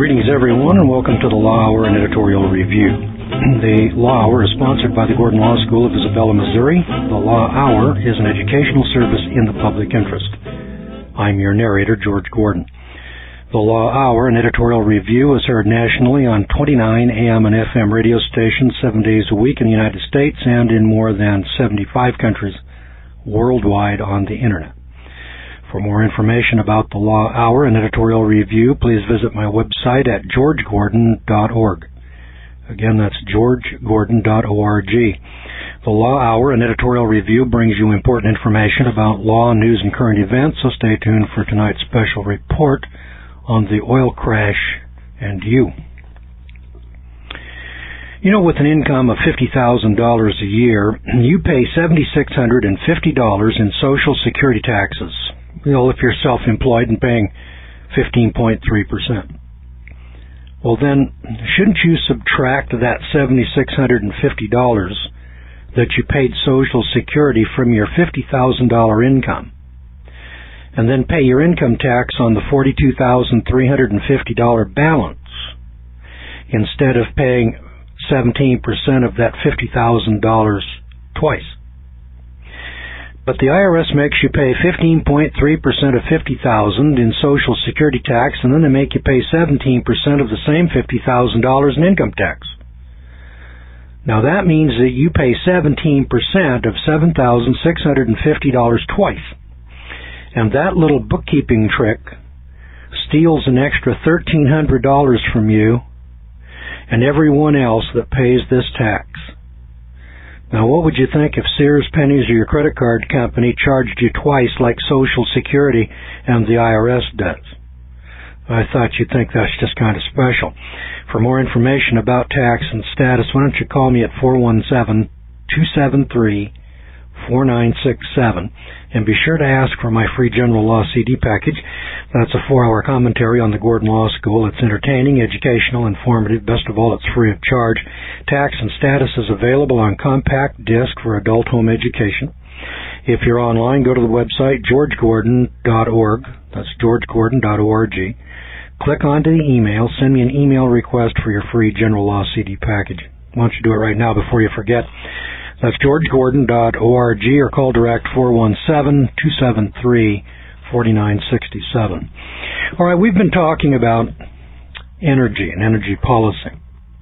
Greetings, everyone, and welcome to the Law Hour and Editorial Review. The Law Hour is sponsored by the Gordon Law School of Isabella, Missouri. The Law Hour is an educational service in the public interest. I'm your narrator, George Gordon. The Law Hour and Editorial Review is heard nationally on 29 AM and FM radio stations 7 days a week in the United States and in more than 75 countries worldwide on the Internet. For more information about the Law Hour and Editorial Review, please visit my website at georgegordon.org. Again, that's georgegordon.org. The Law Hour and Editorial Review brings you important information about law, news, and current events, so stay tuned for tonight's special report on the oil crash and you. You know, with an income of $50,000 a year, you pay $7,650 in Social Security taxes. You know, if you're self-employed and paying 15.3%. Well, then, shouldn't you subtract that $7,650 that you paid Social Security from your $50,000 income, and then pay your income tax on the $42,350 balance, instead of paying 17% of that $50,000 twice? But the IRS makes you pay 15.3% of $50,000 in Social Security tax, and then they make you pay 17% of the same $50,000 in income tax. Now that means that you pay 17% of $7,650 twice. And that little bookkeeping trick steals an extra $1,300 from you and everyone else that pays this tax. Now, what would you think if Sears, Pennies, or your credit card company charged you twice like Social Security and the IRS does? I thought you'd think that's just kind of special. For more information about tax and status, why don't you call me at 417-273-4967, and be sure to ask for my free general law CD package. That's a 4-hour commentary on the Gordon Law School. It's entertaining, educational, informative. Best of all, it's free of charge. Tax and status is available on compact disc for adult home education. If you're online, go to the website georgegordon.org. That's georgegordon.org. Click onto the email. Send me an email request for your free general law CD package. Why don't you do it right now before you forget? That's georgegordon.org, or call direct 417-273-4967. All right, we've been talking about energy and energy policy.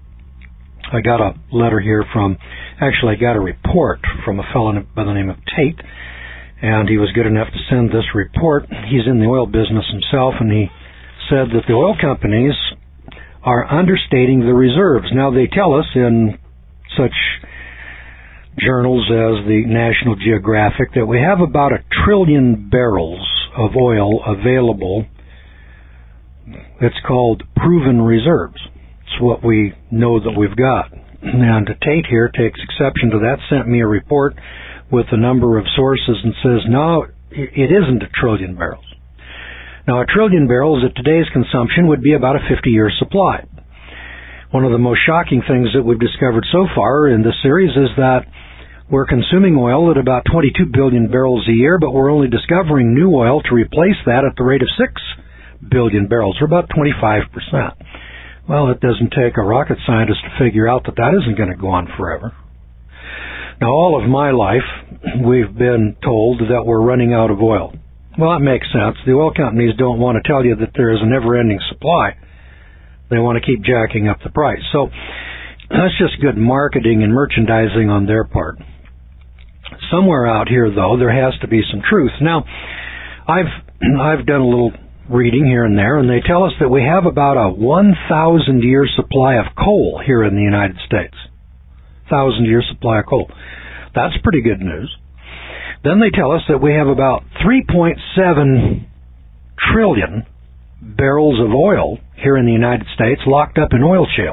I got a letter here I got a report from a fellow by the name of Tate, and he was good enough to send this report. He's in the oil business himself, and he said that the oil companies are understating the reserves. Now, they tell us in such journals as the National Geographic that we have about 1 trillion barrels of oil available. It's called proven reserves. It's what we know that we've got. And Tate here takes exception to that, sent me a report with a number of sources and says, no, it isn't 1 trillion barrels. Now, 1 trillion barrels at today's consumption would be about a 50-year supply. One of the most shocking things that we've discovered so far in this series is that we're consuming oil at about 22 billion barrels a year, but we're only discovering new oil to replace that at the rate of 6 billion barrels, or about 25%. Well, it doesn't take a rocket scientist to figure out that that isn't going to go on forever. Now, all of my life, we've been told that we're running out of oil. Well, that makes sense. The oil companies don't want to tell you that there is a never-ending supply. They want to keep jacking up the price. So that's just good marketing and merchandising on their part. Somewhere out here, though, there has to be some truth. Now, I've done a little reading here and there, and they tell us that we have about a 1,000-year supply of coal here in the United States. 1,000-year supply of coal. That's pretty good news. Then they tell us that we have about 3.7 trillion barrels of oil here in the United States locked up in oil shale.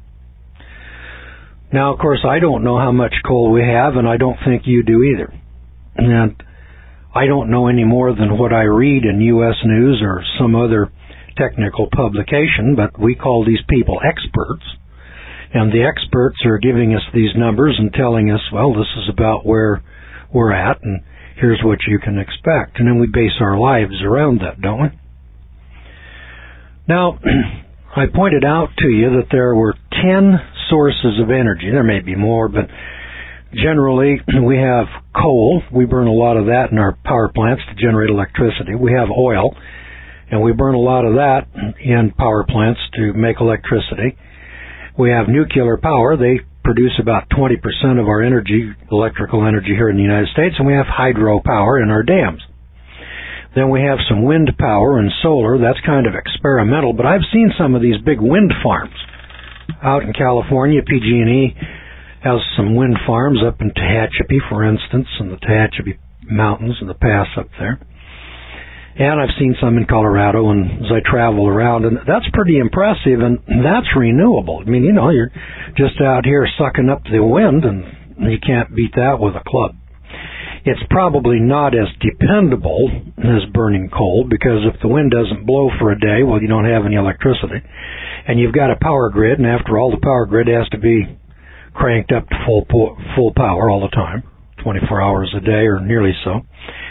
Now, of course, I don't know how much coal we have, and I don't think you do either. And I don't know any more than what I read in U.S. News or some other technical publication, but we call these people experts. And the experts are giving us these numbers and telling us, well, this is about where we're at, and here's what you can expect. And then we base our lives around that, don't we? Now, I pointed out to you that there were 10 sources of energy. There may be more, but generally we have coal. We burn a lot of that in our power plants to generate electricity. We have oil, and we burn a lot of that in power plants to make electricity. We have nuclear power. They produce about 20% of our energy, electrical energy here in the United States, and we have hydropower in our dams. Then we have some wind power and solar. That's kind of experimental, but I've seen some of these big wind farms out in California. PG&E has some wind farms up in Tehachapi, for instance, in the Tehachapi Mountains and the pass up there. And I've seen some in Colorado and as I travel around, and that's pretty impressive, and that's renewable. I mean, you're just out here sucking up the wind, and you can't beat that with a club. It's probably not as dependable as burning coal, because if the wind doesn't blow for a day, well, you don't have any electricity. And you've got a power grid, and after all, the power grid has to be cranked up to full power all the time, 24 hours a day or nearly so.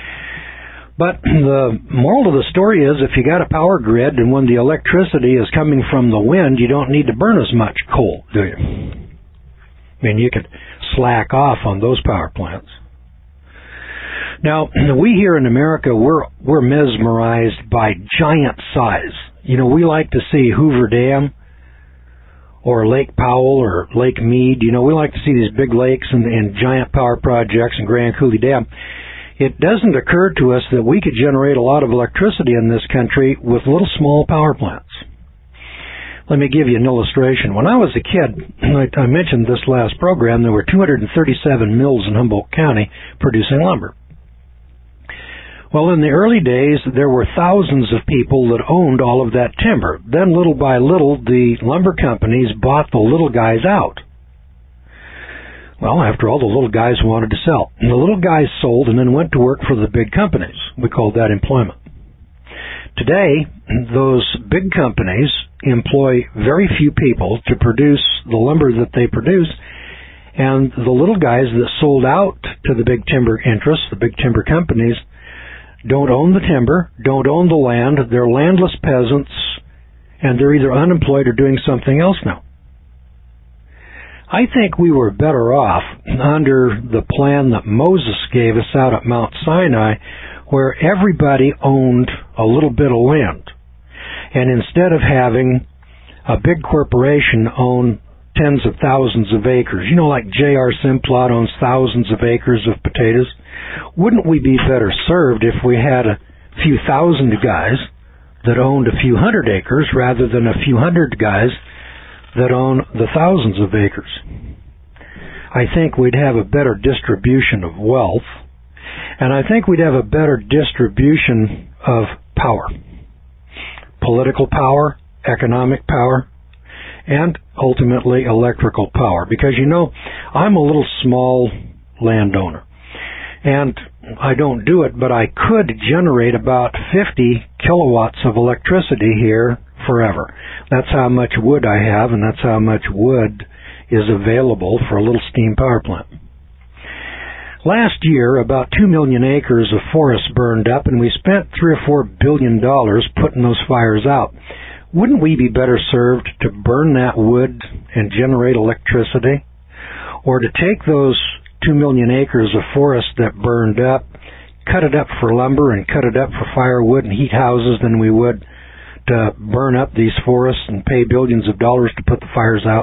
But the moral of the story is, if you got a power grid and when the electricity is coming from the wind, you don't need to burn as much coal, do you? I mean, you could slack off on those power plants. Now, we here in America, we're mesmerized by giant size. We like to see Hoover Dam or Lake Powell or Lake Mead. We like to see these big lakes and giant power projects and Grand Coulee Dam. It doesn't occur to us that we could generate a lot of electricity in this country with little small power plants. Let me give you an illustration. When I was a kid, I mentioned this last program, there were 237 mills in Humboldt County producing lumber. Well, in the early days, there were thousands of people that owned all of that timber. Then, little by little, the lumber companies bought the little guys out. Well, after all, the little guys wanted to sell. And the little guys sold and then went to work for the big companies. We called that employment. Today, those big companies employ very few people to produce the lumber that they produce, and the little guys that sold out to the big timber interests, the big timber companies, don't own the timber, don't own the land, they're landless peasants, and they're either unemployed or doing something else now. I think we were better off under the plan that Moses gave us out at Mount Sinai, where everybody owned a little bit of land. And instead of having a big corporation own tens of thousands of acres, like J.R. Simplot owns thousands of acres of potatoes, wouldn't we be better served if we had a few thousand guys that owned a few hundred acres rather than a few hundred guys that own the thousands of acres? I think we'd have a better distribution of wealth, and I think we'd have a better distribution of power. Political power, economic power, and ultimately electrical power. Because I'm a little small landowner, and I don't do it, but I could generate about 50 kilowatts of electricity here forever. That's how much wood I have, and that's how much wood is available for a little steam power plant. Last year, about 2 million acres of forest burned up, and we spent $3 or $4 billion putting those fires out. Wouldn't we be better served to burn that wood and generate electricity? Or to take those 2 million acres of forest that burned up, cut it up for lumber and cut it up for firewood and heat houses than we would to burn up these forests and pay billions of dollars to put the fires out?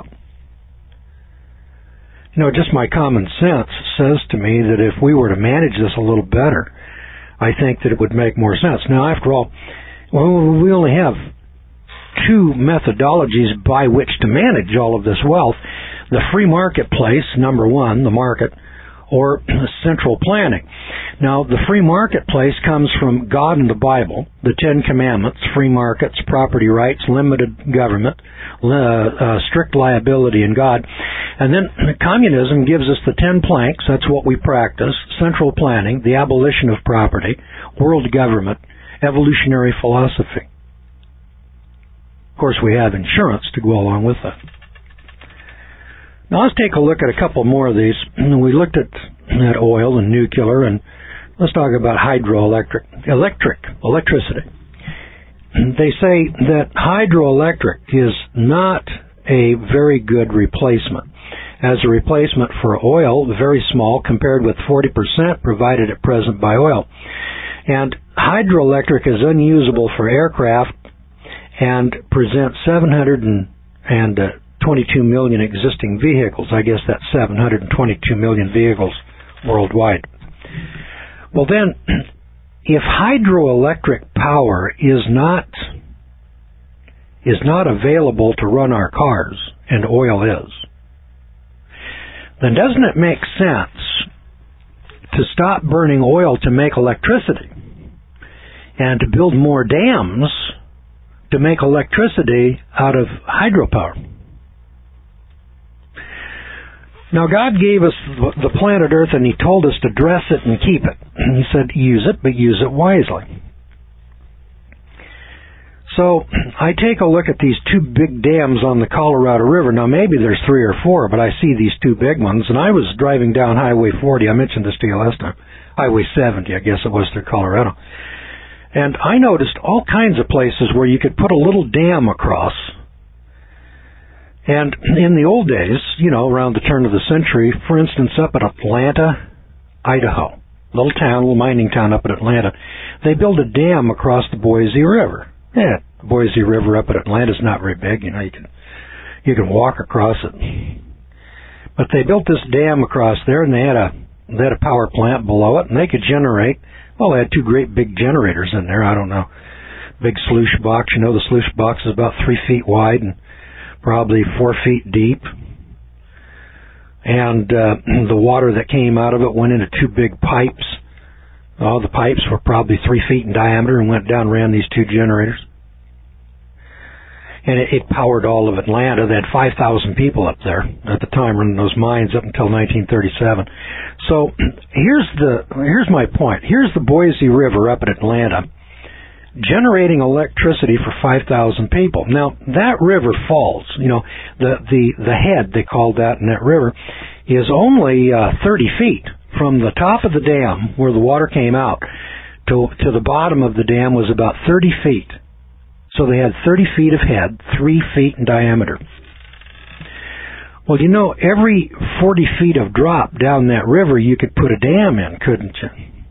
Just my common sense says to me that if we were to manage this a little better, I think that it would make more sense. Now, after all, we only have two methodologies by which to manage all of this wealth. The free marketplace, number one, the market, or central planning. Now, the free marketplace comes from God and the Bible, the Ten Commandments, free markets, property rights, limited government, strict liability in God. And then communism gives us the 10 planks, that's what we practice, central planning, the abolition of property, world government, evolutionary philosophy. Of course, we have insurance to go along with that. Now, let's take a look at a couple more of these. We looked at oil and nuclear, and let's talk about electricity. they say that hydroelectric is not a very good replacement. As a replacement for oil, very small compared with 40% provided at present by oil. And hydroelectric is unusable for aircraft and presents 722 million existing vehicles. I guess that's 722 million vehicles worldwide. Well then, if hydroelectric power is not available to run our cars, and oil is, then doesn't it make sense to stop burning oil to make electricity and to build more dams to make electricity out of hydropower? Now, God gave us the planet Earth, and He told us to dress it and keep it. He said, use it, but use it wisely. So, I take a look at these two big dams on the Colorado River. Now, maybe there's 3 or 4, but I see these two big ones, and I was driving down Highway 40. I mentioned this to you last time. Highway 70, I guess it was, through Colorado. And I noticed all kinds of places where you could put a little dam across. And in the old days, around the turn of the century, for instance, up at Atlanta, Idaho, little mining town up at Atlanta, they built a dam across the Boise River. Yeah, the Boise River up at Atlanta is not very big, you can walk across it. But they built this dam across there, and they had a power plant below it, and they could generate. Well, they had 2 great big generators in there. I don't know, big sluice box. The sluice box is about 3 feet wide and probably 4 feet deep. And the water that came out of it went into 2 big pipes. Oh, the pipes were probably 3 feet in diameter and went down and ran these 2 generators. And it powered all of Atlanta. They had 5,000 people up there at the time running those mines up until 1937. So here's my point. Here's the Boise River up at Atlanta generating electricity for 5,000 people. Now, that river falls. The head, they called that in that river, is only 30 feet from the top of the dam where the water came out to the bottom of the dam was about 30 feet. So they had 30 feet of head, 3 feet in diameter. Well, every 40 feet of drop down that river, you could put a dam in, couldn't you?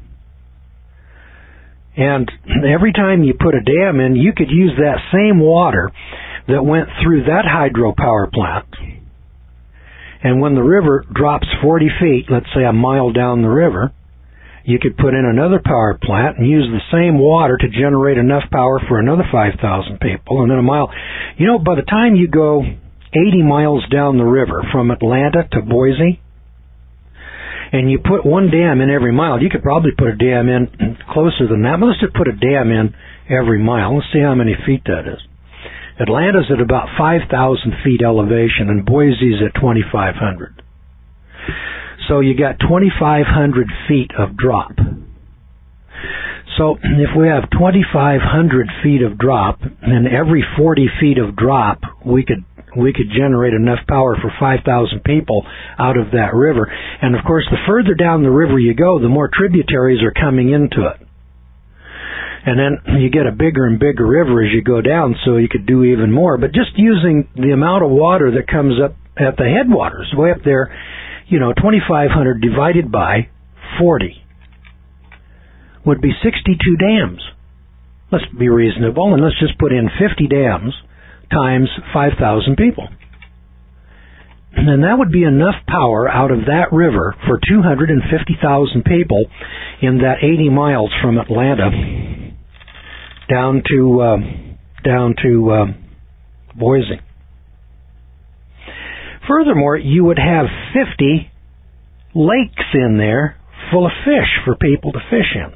And every time you put a dam in, you could use that same water that went through that hydropower plant. And when the river drops 40 feet, let's say a mile down the river, you could put in another power plant and use the same water to generate enough power for another 5,000 people, and then a mile. By the time you go 80 miles down the river from Atlanta to Boise, and you put one dam in every mile, you could probably put a dam in closer than that. But let's just put a dam in every mile. Let's see how many feet that is. Atlanta's at about 5,000 feet elevation, and Boise's at 2,500. So you got 2,500 feet of drop. So if we have 2,500 feet of drop, and every 40 feet of drop, we could generate enough power for 5,000 people out of that river. And of course, the further down the river you go, the more tributaries are coming into it. And then you get a bigger and bigger river as you go down, so you could do even more. But just using the amount of water that comes up at the headwaters, way up there, 2,500 divided by 40 would be 62 dams. Let's be reasonable, and let's just put in 50 dams times 5,000 people. And that would be enough power out of that river for 250,000 people in that 80 miles from Atlanta down to Boise. Furthermore, you would have 50 lakes in there full of fish for people to fish in.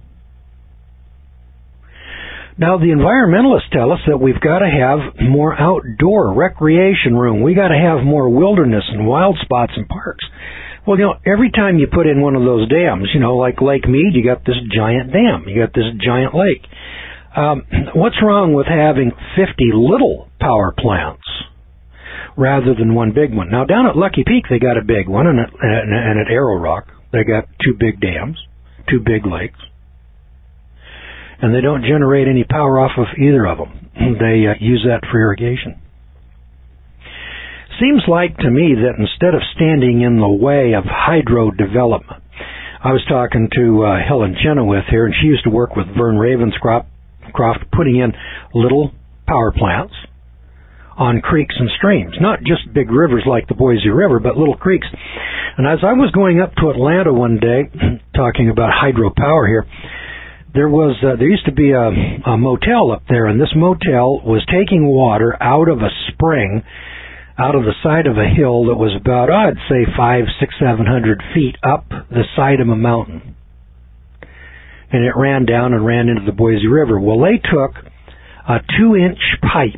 Now, the environmentalists tell us that we've got to have more outdoor recreation room. We've got to have more wilderness and wild spots and parks. Well, every time you put in one of those dams, like Lake Mead, you got this giant dam. You got this giant lake. What's wrong with having 50 little power plants rather than one big one? Now, down at Lucky Peak, they got a big one, and at Arrow Rock, they got 2 big dams, 2 big lakes. and they don't generate any power off of either of them. They use that for irrigation. Seems like to me that instead of standing in the way of hydro development, I was talking to Helen Chenoweth here, and she used to work with Vern Ravenscroft putting in little power plants on creeks and streams, not just big rivers like the Boise River, but little creeks. And as I was going up to Atlanta one day, talking about hydropower here, there used to be a motel up there, and this motel was taking water out of a spring out of the side of a hill that was about, I'd say 500, 600, 700 feet up the side of a mountain. And it ran down and ran into the Boise River. Well, they took a 2-inch pipe,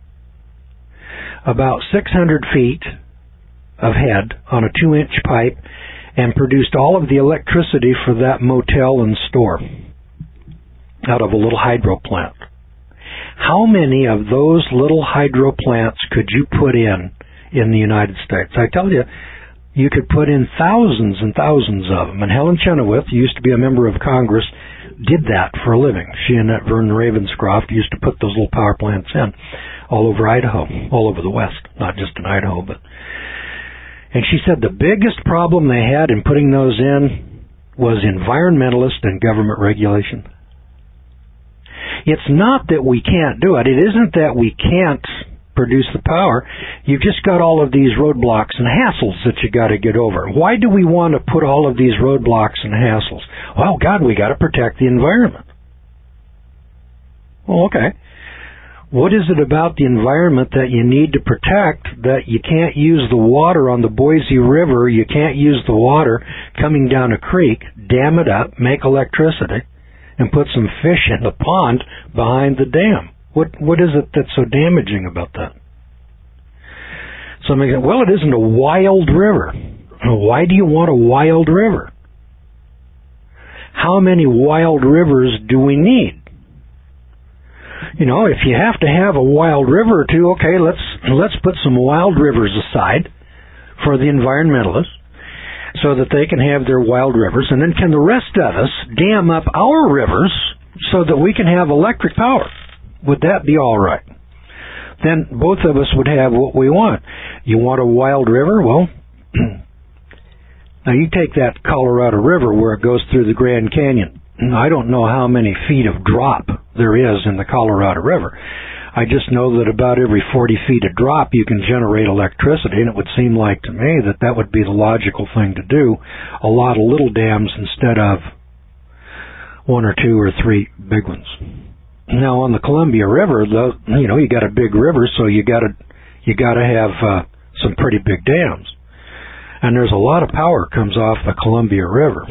about 600 feet of head on a 2-inch pipe, and produced all of the electricity for that motel and store out of a little hydro plant. How many of those little hydro plants could you put in the United States? I tell you, you could put in thousands and thousands of them. And Helen Chenoweth, who used to be a member of Congress, did that for a living. She and that Vern Ravenscroft used to put those little power plants in all over Idaho, all over the West, not just in Idaho. And she said the biggest problem they had in putting those in was environmentalist and government regulation. It's not that we can't do it. It isn't that we can't produce the power. You've just got all of these roadblocks and hassles that you got to get over. Why do we want to put all of these roadblocks and hassles? Well, God, we got to protect the environment. Well, okay. What is it about the environment that you need to protect that you can't use the water on the Boise River, you can't use the water coming down a creek, dam it up, make electricity, and put some fish in the pond behind the dam? What is it that's so damaging about that? So I'm thinking, well, it isn't a wild river. Why do you want a wild river? How many wild rivers do we need? You know, if you have to have a wild river or two, okay, let's put some wild rivers aside for the environmentalists so that they can have their wild rivers, and then can the rest of us dam up our rivers so that we can have electric power? Would that be all right? Then both of us would have what we want. You want a wild river? Well, now you take that Colorado River where it goes through the Grand Canyon. I don't know how many feet of drop there is in the Colorado River. I just know that about every 40 feet of drop you can generate electricity, and it would seem like to me that that would be the logical thing to do. A lot of little dams instead of 1 or 2 or 3 big ones. Now on the Columbia River, you got a big river, so you got to have some pretty big dams, and there's a lot of power comes off the Columbia River.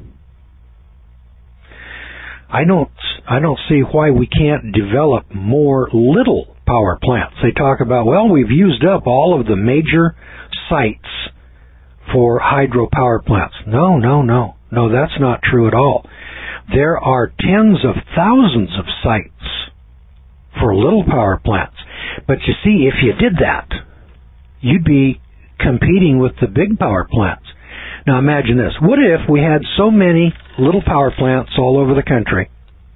I don't see why we can't develop more little power plants. They talk about, well, we've used up all of the major sites for hydropower plants. No, that's not true at all. There are tens of thousands of sites for little power plants. But you see, if you did that, you'd be competing with the big power plants. Now imagine this. What if we had so many little power plants all over the country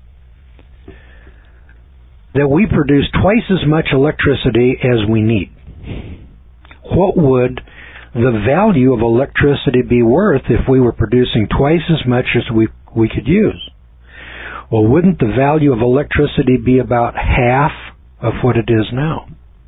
that we produce twice as much electricity as we need? What would the value of electricity be worth if we were producing twice as much as we could use? Well, wouldn't the value of electricity be about half of what it is now?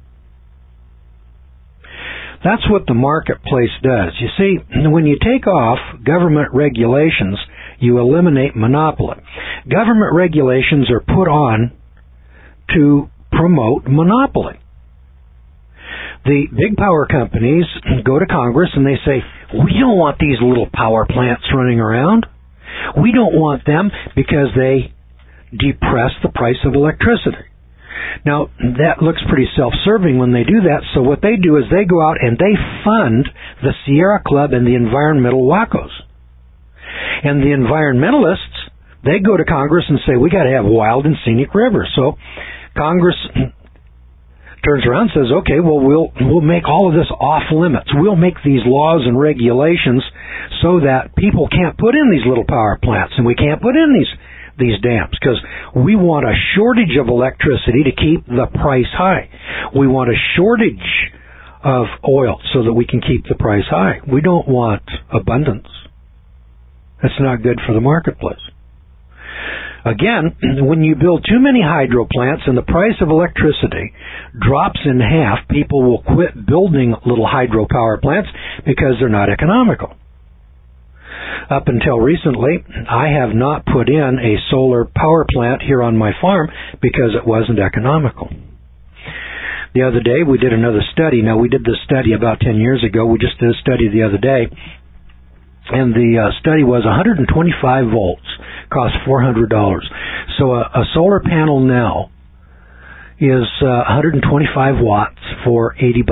That's what the marketplace does. You see, when you take off government regulations, you eliminate monopoly. Government regulations are put on to promote monopoly. The big power companies go to Congress and they say, we don't want these little power plants running around. We don't want them because they depress the price of electricity. Now, that looks pretty self-serving when they do that, so what they do is they go out and they fund the Sierra Club and the environmental wackos. And the environmentalists, they go to Congress and say, we got to have wild and scenic rivers. So Congress turns around and says, okay, well, we'll make all of this off limits. We'll make these laws and regulations so that people can't put in these little power plants, and we can't put in these dams, because we want a shortage of electricity to keep the price high. We want a shortage of oil so that we can keep the price high. We don't want abundance. That's not good for the marketplace. Again, when you build too many hydro plants and the price of electricity drops in half, people will quit building little hydropower plants because they're not economical. Up until recently, I have not put in a solar power plant here on my farm because it wasn't economical. The other day, we did another study. Now, we did this study about 10 years ago. We just did a study the other day. And the study was 125 volts, cost $400. So a solar panel now is 125 watts for $80.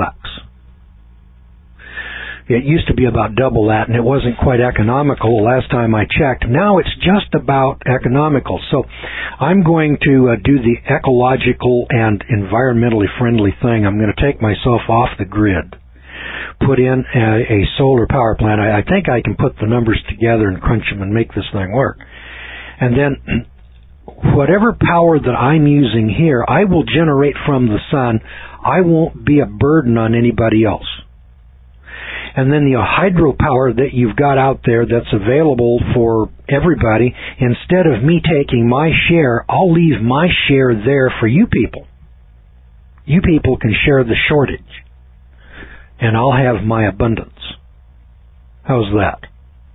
It used to be about double that, and it wasn't quite economical the last time I checked. Now it's just about economical. So I'm going to do the ecological and environmentally friendly thing. I'm going to take myself off the grid, put in a solar power plant. I think I can put the numbers together and crunch them and make this thing work. And then whatever power that I'm using here, I will generate from the sun. I won't be a burden on anybody else. And then the hydropower that you've got out there that's available for everybody, instead of me taking my share, I'll leave my share there for you people. You people can share the shortage, and I'll have my abundance. How's that?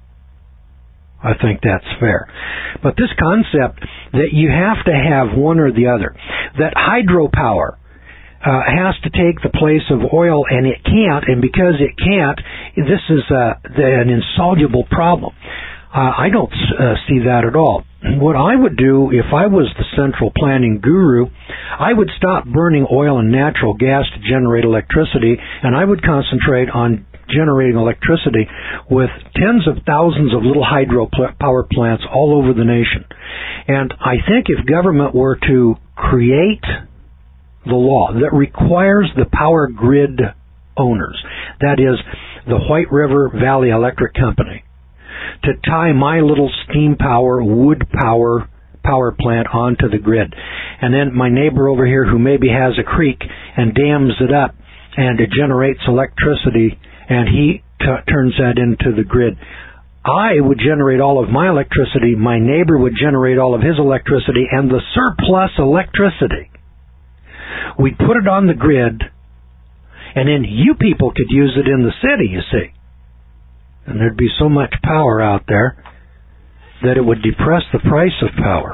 I think that's fair. But this concept that you have to have one or the other, that hydropower has to take the place of oil, and it can't, and because it can't, this is an insoluble problem. I don't see that at all. What I would do if I was the central planning guru, I would stop burning oil and natural gas to generate electricity, and I would concentrate on generating electricity with tens of thousands of little hydro power plants all over the nation. And I think if government were to create the law that requires the power grid owners, that is, the White River Valley Electric Company, to tie my little steam power, wood power plant onto the grid. And then my neighbor over here who maybe has a creek and dams it up and it generates electricity and he turns that into the grid. I would generate all of my electricity, my neighbor would generate all of his electricity, and the surplus electricity, we'd put it on the grid, and then you people could use it in the city, you see. And there'd be so much power out there that it would depress the price of power.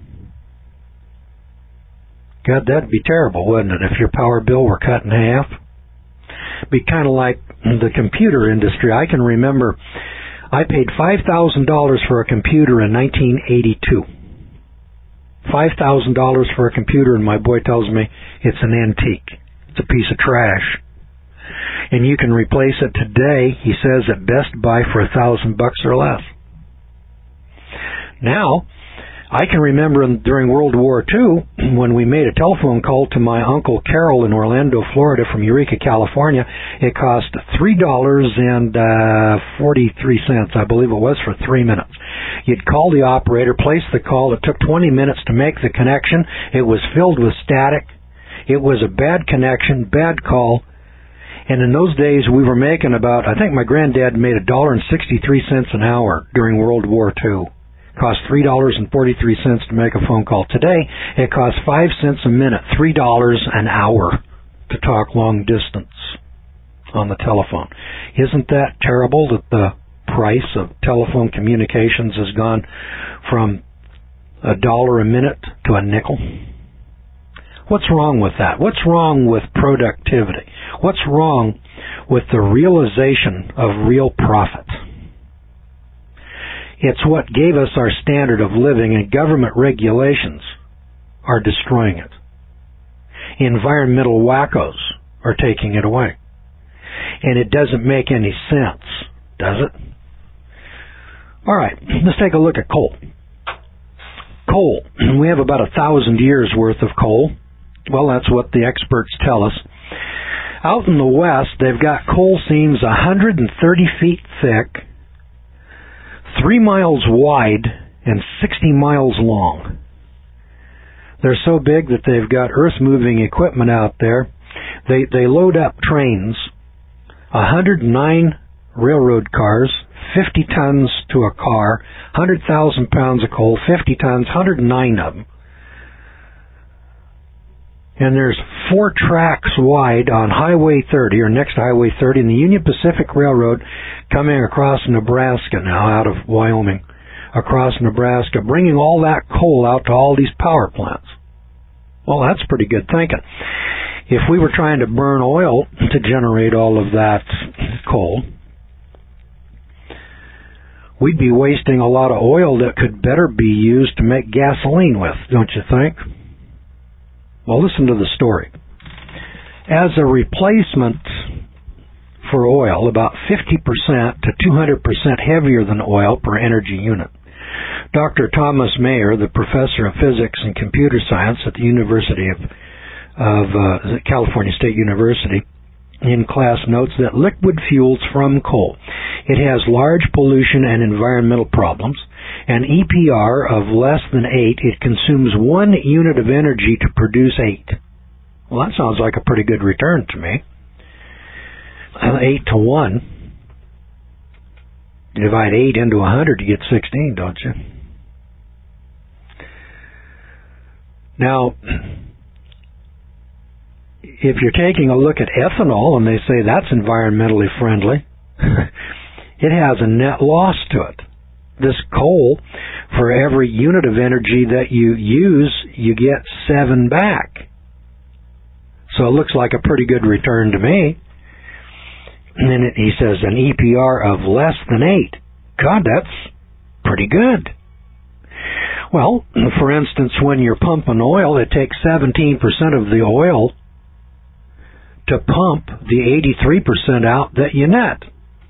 God, that'd be terrible, wouldn't it, if your power bill were cut in half? It'd be kind of like the computer industry. I can remember I paid $5,000 for a computer in 1982. $5,000 for a computer, and my boy tells me it's an antique. It's a piece of trash. And you can replace it today, he says, at Best Buy for $1,000 or less. Now, I can remember during World War II when we made a telephone call to my Uncle Carol in Orlando, Florida from Eureka, California. It cost $3.43, I believe it was, for 3 minutes. You'd call the operator, place the call. It took 20 minutes to make the connection. It was filled with static. It was a bad connection, bad call. And in those days, we were making about, I think my granddad made $1.63 an hour during World War II. It cost $3.43 to make a phone call. Today, it costs 5 cents a minute, $3 an hour to talk long distance on the telephone. Isn't that terrible that the price of telephone communications has gone from $1 a minute to a nickel? What's wrong with that? What's wrong with productivity? What's wrong with the realization of real profit? It's what gave us our standard of living, and government regulations are destroying it. Environmental wackos are taking it away. And it doesn't make any sense, does it? All right, let's take a look at coal. Coal. We have about 1,000 years worth of coal. Well, that's what the experts tell us. Out in the west, they've got coal seams 130 feet thick, 3 miles wide, and 60 miles long. They're so big that they've got earth-moving equipment out there. They load up trains, 109 railroad cars, 50 tons to a car, 100,000 pounds of coal, 50 tons, 109 of them. And there's 4 tracks wide on Highway 30, or next to Highway 30, in the Union Pacific Railroad, coming across Nebraska now, out of Wyoming, across Nebraska, bringing all that coal out to all these power plants. Well, that's pretty good thinking. If we were trying to burn oil to generate all of that coal, we'd be wasting a lot of oil that could better be used to make gasoline with, don't you think? Well, listen to the story. As a replacement for oil, about 50% to 200% heavier than oil per energy unit, Dr. Thomas Mayer, the professor of physics and computer science at the University of California State University, in class notes that liquid fuels from coal, it has large pollution and environmental problems. An EPR of less than 8, it consumes 1 unit of energy to produce 8. Well, that sounds like a pretty good return to me. 8 to 1. You divide 8 into 100, you get 16, don't you? Now, if you're taking a look at ethanol and they say that's environmentally friendly, it has a net loss to it. This coal, for every unit of energy that you use, you get 7 back. So it looks like a pretty good return to me. And then he says an EPR of less than 8. God, that's pretty good. Well, for instance, when you're pumping oil, it takes 17% of the oil to pump the 83% out that you net.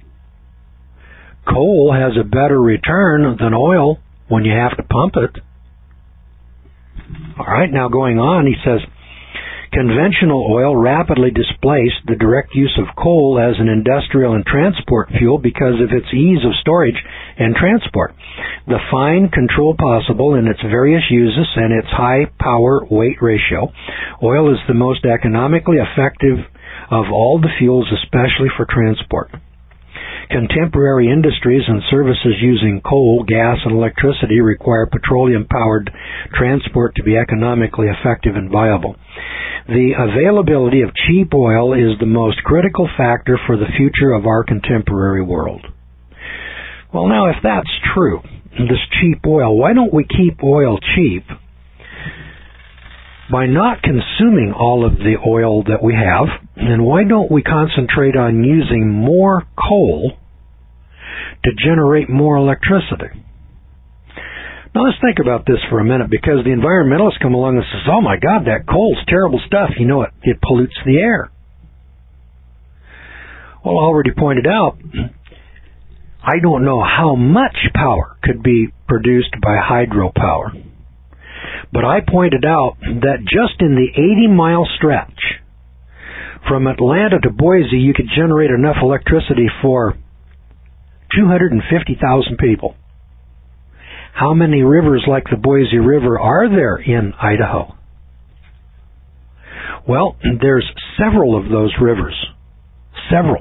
Coal has a better return than oil when you have to pump it. All right, now going on, he says, conventional oil rapidly displaced the direct use of coal as an industrial and transport fuel because of its ease of storage and transport, the fine control possible in its various uses, and its high power-weight ratio. Oil is the most economically effective of all the fuels, especially for transport. Contemporary industries and services using coal, gas, and electricity require petroleum-powered transport to be economically effective and viable. The availability of cheap oil is the most critical factor for the future of our contemporary world. Well, now, if that's true, this cheap oil, why don't we keep oil cheap by not consuming all of the oil that we have, and why don't we concentrate on using more coal to generate more electricity? Now let's think about this for a minute, because the environmentalists come along and says, oh my God, that coal's terrible stuff. You know, it pollutes the air. Well, I already pointed out, I don't know how much power could be produced by hydropower. But I pointed out that just in the 80-mile stretch from Atlanta to Boise, you could generate enough electricity for 250,000 people. How many rivers like the Boise River are there in Idaho? Well, there's several of those rivers. Several.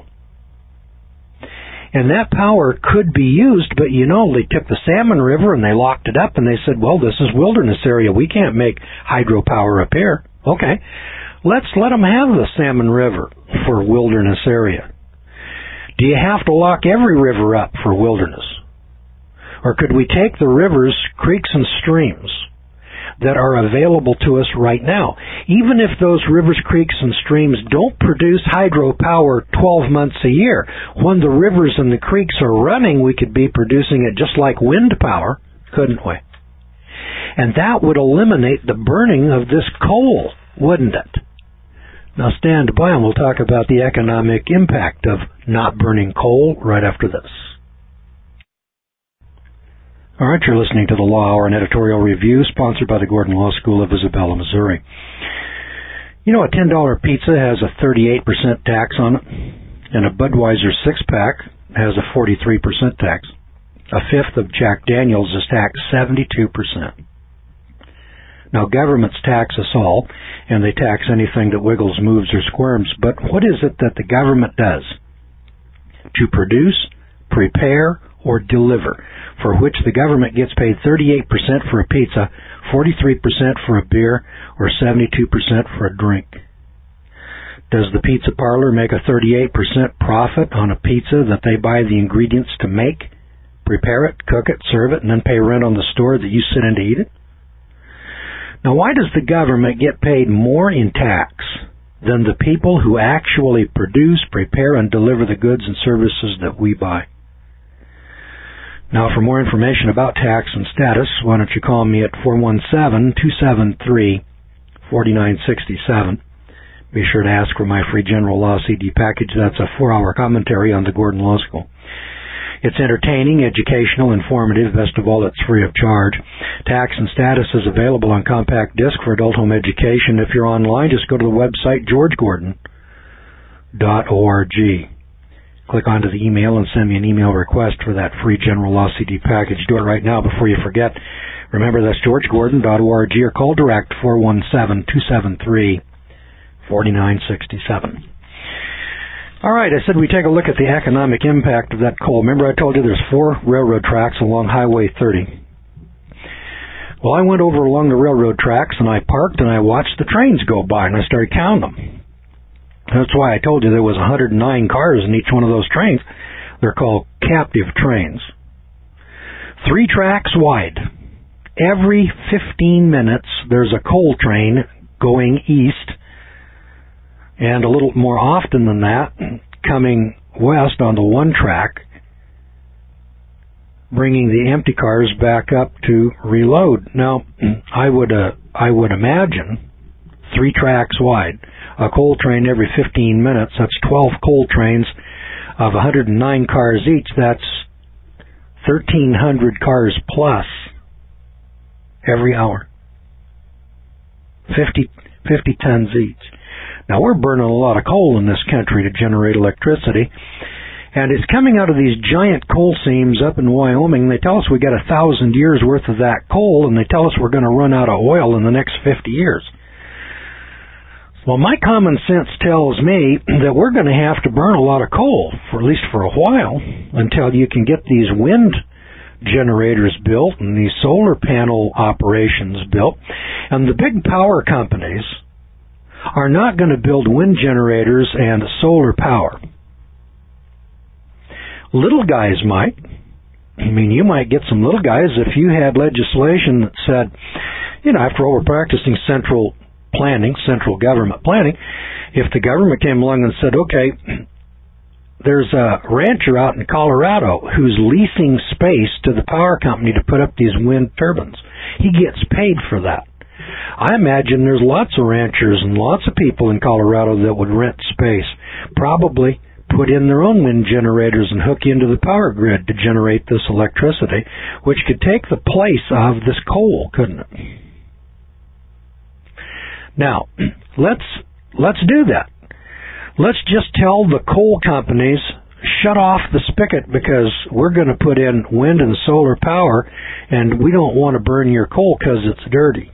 And that power could be used, but you know, they took the Salmon River and they locked it up and they said, well, this is wilderness area. We can't make hydropower up here. Okay, let's let them have the Salmon River for wilderness area. Do you have to lock every river up for wilderness? Or could we take the rivers, creeks, and streams that are available to us right now, even if those rivers, creeks, and streams don't produce hydropower 12 months a year, when the rivers and the creeks are running, we could be producing it just like wind power, couldn't we? And that would eliminate the burning of this coal, wouldn't it? Now stand by and we'll talk about the economic impact of not burning coal right after this. All right, you're listening to the Law Hour, an editorial review sponsored by the Gordon Law School of Isabella, Missouri. You know, a $10 pizza has a 38% tax on it, and a Budweiser six-pack has a 43% tax. A fifth of Jack Daniels is taxed 72%. Now, governments tax us all, and they tax anything that wiggles, moves, or squirms, but what is it that the government does? To produce, prepare, or deliver, for which the government gets paid 38% for a pizza, 43% for a beer, or 72% for a drink. Does the pizza parlor make a 38% profit on a pizza that they buy the ingredients to make, prepare it, cook it, serve it, and then pay rent on the store that you sit in to eat it? Now, why does the government get paid more in tax than the people who actually produce, prepare, and deliver the goods and services that we buy? Now, for more information about tax and status, why don't you call me at 417-273-4967. Be sure to ask for my free General Law CD package. That's a 4-hour commentary on the Gordon Law School. It's entertaining, educational, informative. Best of all, it's free of charge. Tax and Status is available on compact disc for adult home education. If you're online, just go to the website georgegordon.org. Click onto the email and send me an email request for that free General Law CD package. Do it right now before you forget. Remember, that's georgegordon.org, or call direct 417-273-4967. All right, I said we take a look at the economic impact of that coal. Remember I told you there's 4 railroad tracks along Highway 30. Well, I went over along the railroad tracks, and I parked, and I watched the trains go by, and I started counting them. That's why I told you there was 109 cars in each one of those trains. They're called captive trains. 3 tracks wide. Every 15 minutes, there's a coal train going east, and a little more often than that, coming west on the one track, bringing the empty cars back up to reload. Now, I would imagine 3 tracks wide, a coal train every 15 minutes. That's 12 coal trains of 109 cars each. That's 1,300 cars plus every hour. 50 tons each. Now, we're burning a lot of coal in this country to generate electricity, and it's coming out of these giant coal seams up in Wyoming. They tell us we got 1,000 years worth of that coal, and they tell us we're going to run out of oil in the next 50 years. Well, my common sense tells me that we're going to have to burn a lot of coal, for at least for a while, until you can get these wind generators built and these solar panel operations built. And the big power companies are not going to build wind generators and solar power. Little guys might. I mean, you might get some little guys if you had legislation that said, after all, we're practicing central government planning. If the government came along and said, okay, there's a rancher out in Colorado who's leasing space to the power company to put up these wind turbines. He gets paid for that. I imagine there's lots of ranchers and lots of people in Colorado that would rent space, probably put in their own wind generators and hook into the power grid to generate this electricity, which could take the place of this coal, couldn't it? Now, let's do that. Let's just tell the coal companies, shut off the spigot because we're going to put in wind and solar power, and we don't want to burn your coal because it's dirty.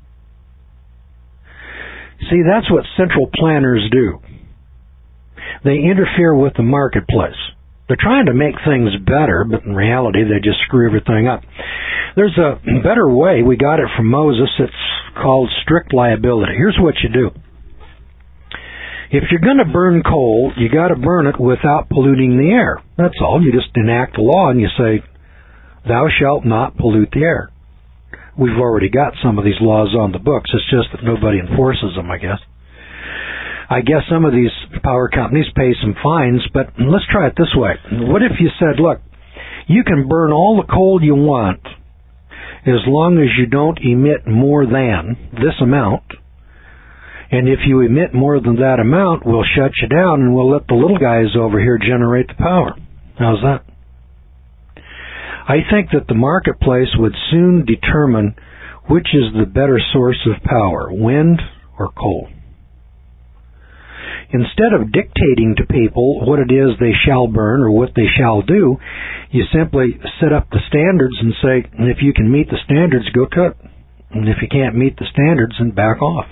See, that's what central planners do. They interfere with the marketplace. They're trying to make things better, but in reality, they just screw everything up. There's a better way. We got it from Moses. It's called strict liability. Here's what you do. If you're going to burn coal, you got to burn it without polluting the air. That's all. You just enact a law and you say, thou shalt not pollute the air. We've already got some of these laws on the books. It's just that nobody enforces them, I guess. I guess some of these power companies pay some fines, but let's try it this way. What if you said, look, you can burn all the coal you want as long as you don't emit more than this amount, and if you emit more than that amount, we'll shut you down and we'll let the little guys over here generate the power. How's that? I think that the marketplace would soon determine which is the better source of power, wind or coal. instead of dictating to people what it is they shall burn or what they shall do, you simply set up the standards and say, if you can meet the standards, go to it. And if you can't meet the standards, then back off.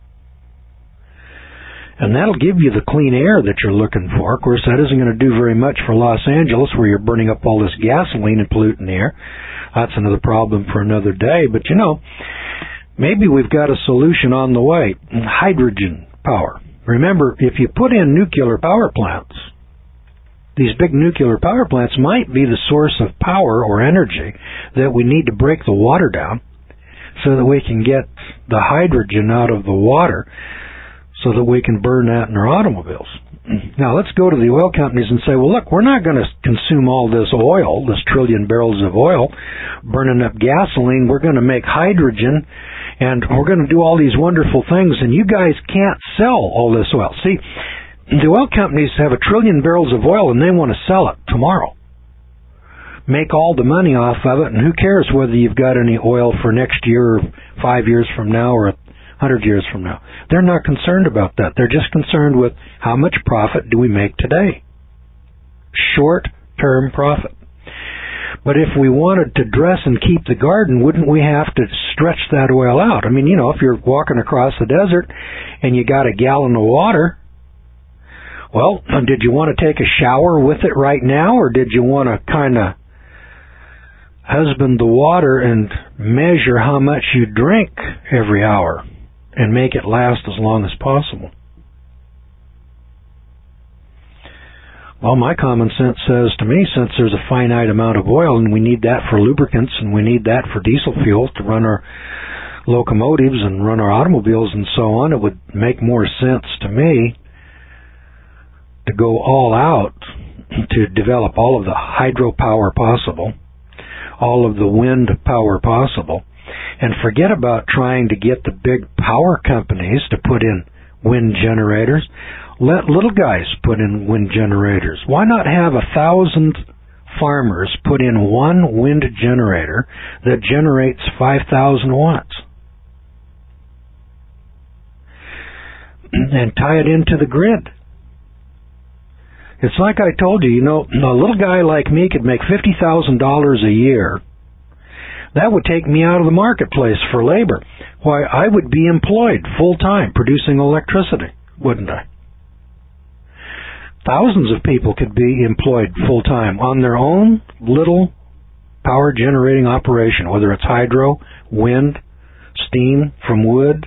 And that'll give you the clean air that you're looking for. Of course, that isn't going to do very much for Los Angeles, where you're burning up all this gasoline and polluting the air. That's another problem for another day. But, maybe we've got a solution on the way. Hydrogen power. Remember, if you put in nuclear power plants, these big nuclear power plants might be the source of power or energy that we need to break the water down so that we can get the hydrogen out of the water so that we can burn that in our automobiles. Now, let's go to the oil companies and say, well, look, we're not going to consume all this oil, this trillion barrels of oil, burning up gasoline. We're going to make hydrogen, and we're going to do all these wonderful things, and you guys can't sell all this oil. See, the oil companies have 1 trillion barrels of oil, and they want to sell it tomorrow. Make all the money off of it, and who cares whether you've got any oil for next year or 5 years from now or 100 years from now. They're not concerned about that. They're just concerned with how much profit do we make today. Short-term profit. But if we wanted to dress and keep the garden, wouldn't we have to stretch that oil out? I mean, if you're walking across the desert and you got a gallon of water, well, did you want to take a shower with it right now, or did you want to kind of husband the water and measure how much you drink every hour and make it last as long as possible? Well, my common sense says to me, since there's a finite amount of oil and we need that for lubricants and we need that for diesel fuel to run our locomotives and run our automobiles and so on, it would make more sense to me to go all out to develop all of the hydropower possible, all of the wind power possible, and forget about trying to get the big power companies to put in wind generators. Let little guys put in wind generators. Why not have 1,000 farmers put in one wind generator that generates 5,000 watts? And tie it into the grid. It's like I told you, a little guy like me could make $50,000 a year. That would take me out of the marketplace for labor. Why, I would be employed full-time producing electricity, wouldn't I? Thousands of people could be employed full-time on their own little power generating operation, whether it's hydro, wind, steam from wood.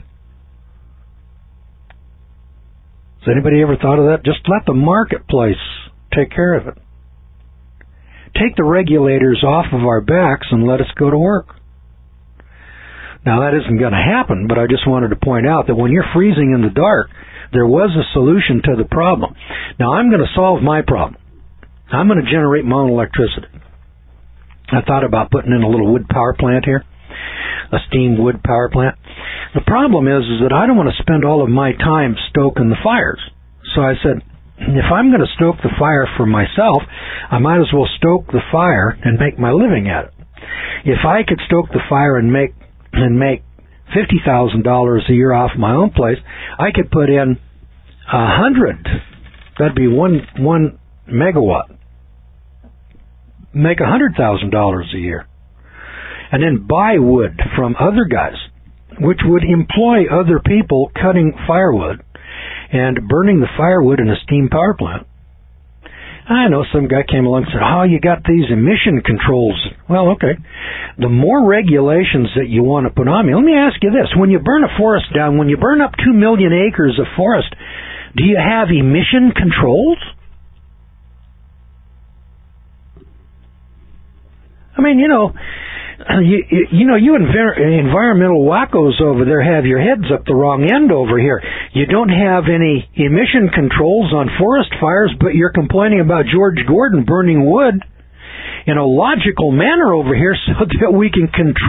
Has anybody ever thought of that? Just let the marketplace take care of it. Take the regulators off of our backs and let us go to work. Now, that isn't going to happen, but I just wanted to point out that when you're freezing in the dark, there was a solution to the problem. Now, I'm going to solve my problem. I'm going to generate my own electricity. I thought about putting in a little wood power plant here, a steam wood power plant. The problem is that I don't want to spend all of my time stoking the fires. So I said, if I'm going to stoke the fire for myself, I might as well stoke the fire and make my living at it. If I could stoke the fire and make $50,000 a year off my own place, I could put in 100. That'd be one megawatt. Make $100,000 a year. And then buy wood from other guys, which would employ other people cutting firewood and burning the firewood in a steam power plant. I know some guy came along and said, oh, you got these emission controls. Well, okay. The more regulations that you want to put on me, let me ask you this. When you burn a forest down, when you burn up 2 million acres of forest, do you have emission controls? I mean, you environmental wackos over there have your heads up the wrong end over here. You don't have any emission controls on forest fires, but you're complaining about George Gordon burning wood in a logical manner over here so that we can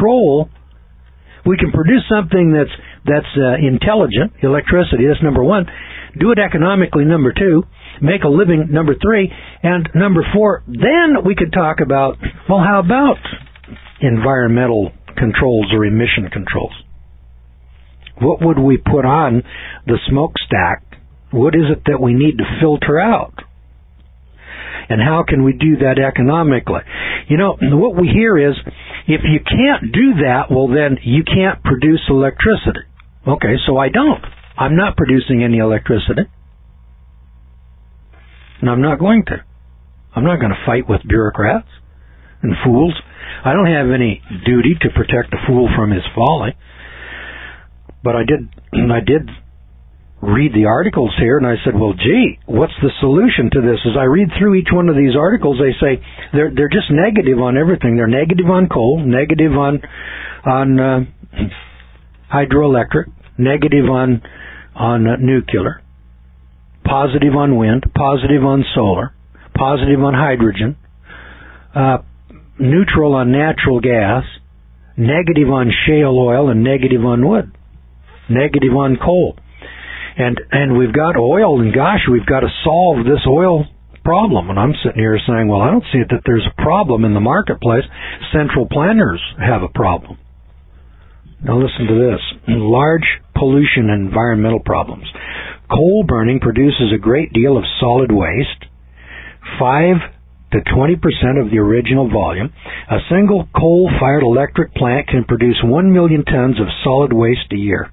produce something that's intelligent, electricity, that's number one. Do it economically, number two. Make a living, number three. And number four, then we could talk about, well, how about environmental controls or emission controls? What would we put on the smokestack What is it that we need to filter out? And how can we do that economically? You know, what we hear is, if you can't do that, well then you can't produce electricity. Okay, so I don't. I'm not producing any electricity. And I'm not going to. I'm not going to fight with bureaucrats and fools. I don't have any duty to protect a fool from his folly. But I did read the articles here, and I said, well, gee, what's the solution to this? As I read through each one of these articles, they say they're just negative on everything. They're negative on coal, negative on hydroelectric, negative on nuclear, positive on wind, positive on solar, positive on hydrogen, neutral on natural gas, negative on shale oil, and negative on wood, negative on coal. And we've got oil, and gosh, we've got to solve this oil problem. And I'm sitting here saying, well, I don't see it that there's a problem in the marketplace. Central planners have a problem. Now listen to this. Large pollution and environmental problems. Coal burning produces a great deal of solid waste, 5 to 20% of the original volume. A single coal-fired electric plant can produce 1 million tons of solid waste a year.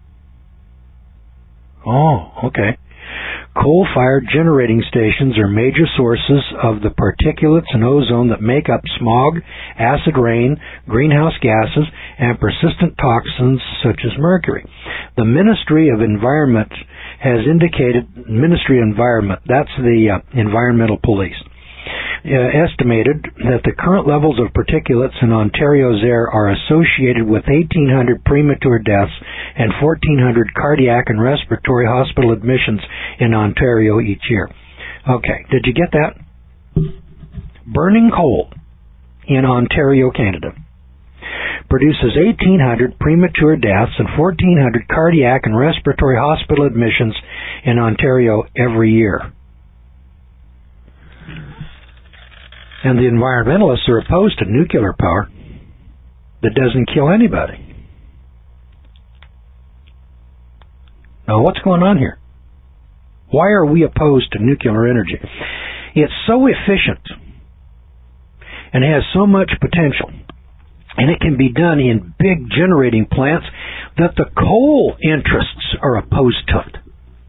Oh, okay. Coal-fired generating stations are major sources of the particulates and ozone that make up smog, acid rain, greenhouse gases, and persistent toxins such as mercury. The Ministry of Environment has indicated, that's the environmental police, estimated that the current levels of particulates in Ontario's air are associated with 1,800 premature deaths and 1,400 cardiac and respiratory hospital admissions in Ontario each year. Okay, did you get that? Burning coal in Ontario, Canada, produces 1,800 premature deaths and 1,400 cardiac and respiratory hospital admissions in Ontario every year. And the environmentalists are opposed to nuclear power that doesn't kill anybody. Now, what's going on here? Why are we opposed to nuclear energy? It's so efficient and has so much potential, and it can be done in big generating plants, that the coal interests are opposed to it.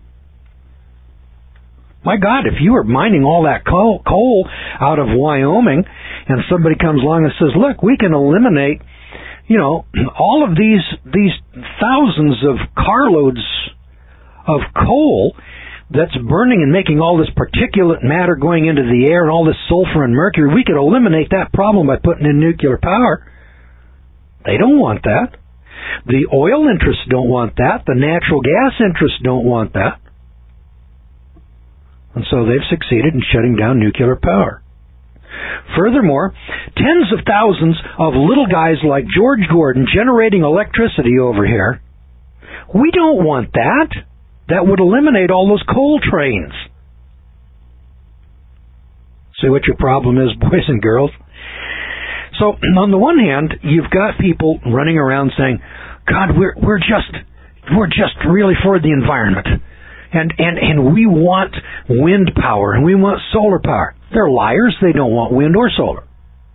My God, if you were mining all that coal out of Wyoming, and somebody comes along and says, look, we can eliminate, all of these thousands of carloads of coal that's burning and making all this particulate matter going into the air and all this sulfur and mercury, we could eliminate that problem by putting in nuclear power. They don't want that. The oil interests don't want that. The natural gas interests don't want that. And so they've succeeded in shutting down nuclear power. Furthermore, tens of thousands of little guys like George Gordon generating electricity over here, we don't want that. That would eliminate all those coal trains. See what your problem is, boys and girls? So, on the one hand, you've got people running around saying, God, we're just really for the environment. And we want wind power, and we want solar power. They're liars. They don't want wind or solar.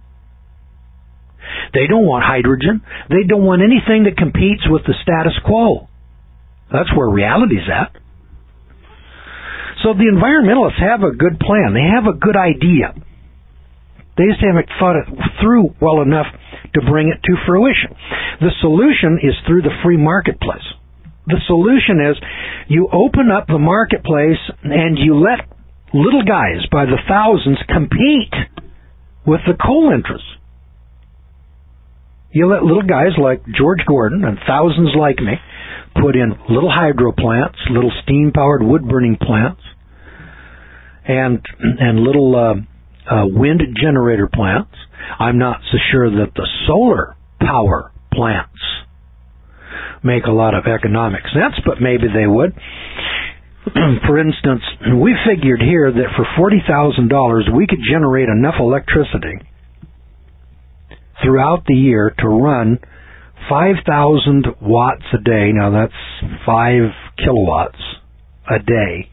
They don't want hydrogen. They don't want anything that competes with the status quo. That's where reality's at. So the environmentalists have a good plan. They have a good idea. They just haven't thought it through well enough to bring it to fruition. The solution is through the free marketplace. The solution is you open up the marketplace and you let little guys by the thousands compete with the coal interests. You let little guys like George Gordon and thousands like me put in little hydro plants, little steam-powered wood-burning plants, and little wind generator plants. I'm not so sure that the solar power plants make a lot of economic sense, but maybe they would. For instance, we figured here that for $40,000 we could generate enough electricity throughout the year to run 5,000 watts a day. Now that's 5 kilowatts a day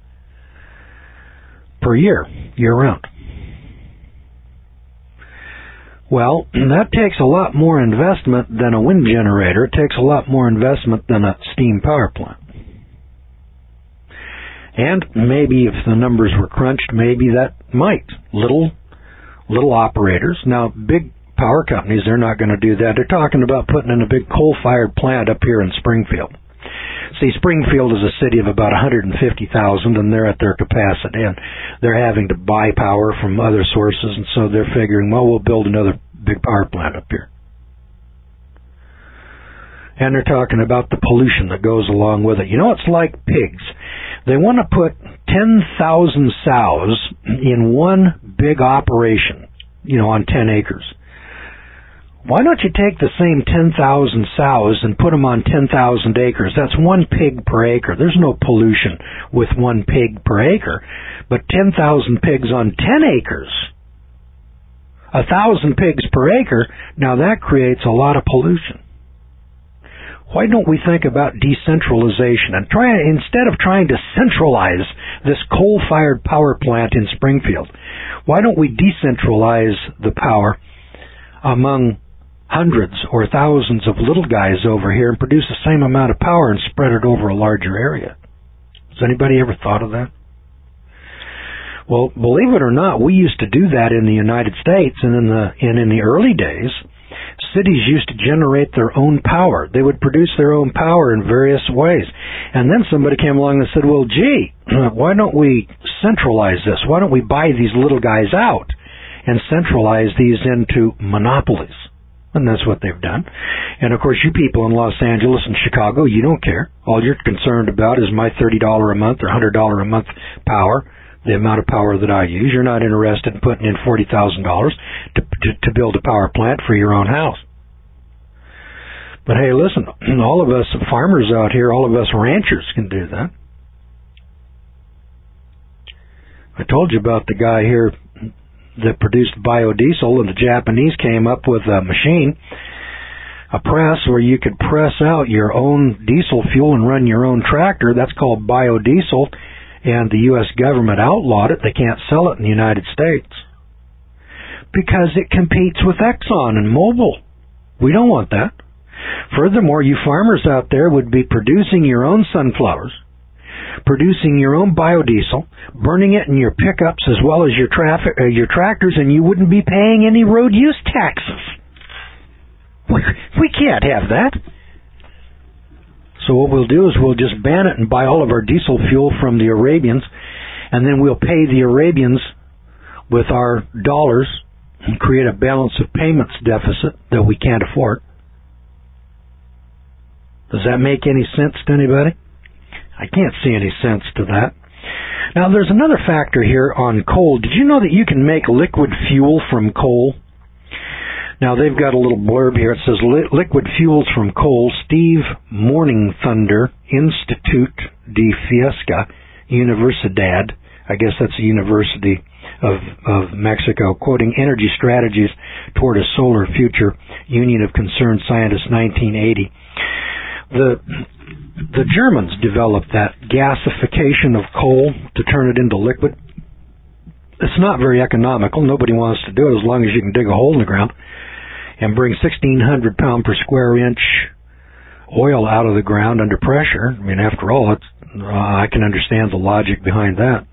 per year round. Well, that takes a lot more investment than a wind generator. It takes a lot more investment than a steam power plant. And maybe if the numbers were crunched, maybe that might. Little operators. Now, big power companies, they're not going to do that. They're talking about putting in a big coal-fired plant up here in Springfield. See, Springfield is a city of about 150,000, and they're at their capacity, and they're having to buy power from other sources, and so they're figuring, well, we'll build another big power plant up here. And they're talking about the pollution that goes along with it. You know, it's like pigs. They want to put 10,000 sows in one big operation, on 10 acres. Why don't you take the same 10,000 sows and put them on 10,000 acres? That's one pig per acre. There's no pollution with one pig per acre. But 10,000 pigs on 10 acres, 1,000 pigs per acre, now that creates a lot of pollution. Why don't we think about decentralization and instead of trying to centralize this coal-fired power plant in Springfield, why don't we decentralize the power among hundreds or thousands of little guys over here and produce the same amount of power and spread it over a larger area? Has anybody ever thought of that? Well, believe it or not, we used to do that in the United States, and in the early days, cities used to generate their own power. They would produce their own power in various ways. And then somebody came along and said, well, gee, why don't we centralize this? Why don't we buy these little guys out and centralize these into monopolies? And that's what they've done. And, of course, you people in Los Angeles and Chicago, you don't care. All you're concerned about is my $30 a month or $100 a month power, the amount of power that I use. You're not interested in putting in $40,000 to build a power plant for your own house. But, hey, listen, all of us farmers out here, all of us ranchers can do that. I told you about the guy here that produced biodiesel, and the Japanese came up with a machine, a press where you could press out your own diesel fuel and run your own tractor. That's called biodiesel, and the U.S. government outlawed it. They can't sell it in the United States because it competes with Exxon and Mobil. We don't want that. Furthermore, you farmers out there would be producing your own sunflowers, producing your own biodiesel, burning it in your pickups as well as your tractors, and you wouldn't be paying any road use taxes. We can't have that. So what we'll do is we'll just ban it and buy all of our diesel fuel from the Arabians, and then we'll pay the Arabians with our dollars and create a balance of payments deficit that we can't afford. Does that make any sense to anybody? I can't see any sense to that. Now, there's another factor here on coal. Did you know that you can make liquid fuel from coal? Now, they've got a little blurb here. It says, liquid fuels from coal, Steve Morning Thunder, Institute de Fiesca, Universidad, I guess that's the University of Mexico, quoting Energy Strategies Toward a Solar Future, Union of Concerned Scientists, 1980. The Germans developed that gasification of coal to turn it into liquid. It's not very economical. Nobody wants to do it as long as you can dig a hole in the ground and bring 1,600 pound per square inch oil out of the ground under pressure. I mean, after all, I can understand the logic behind that.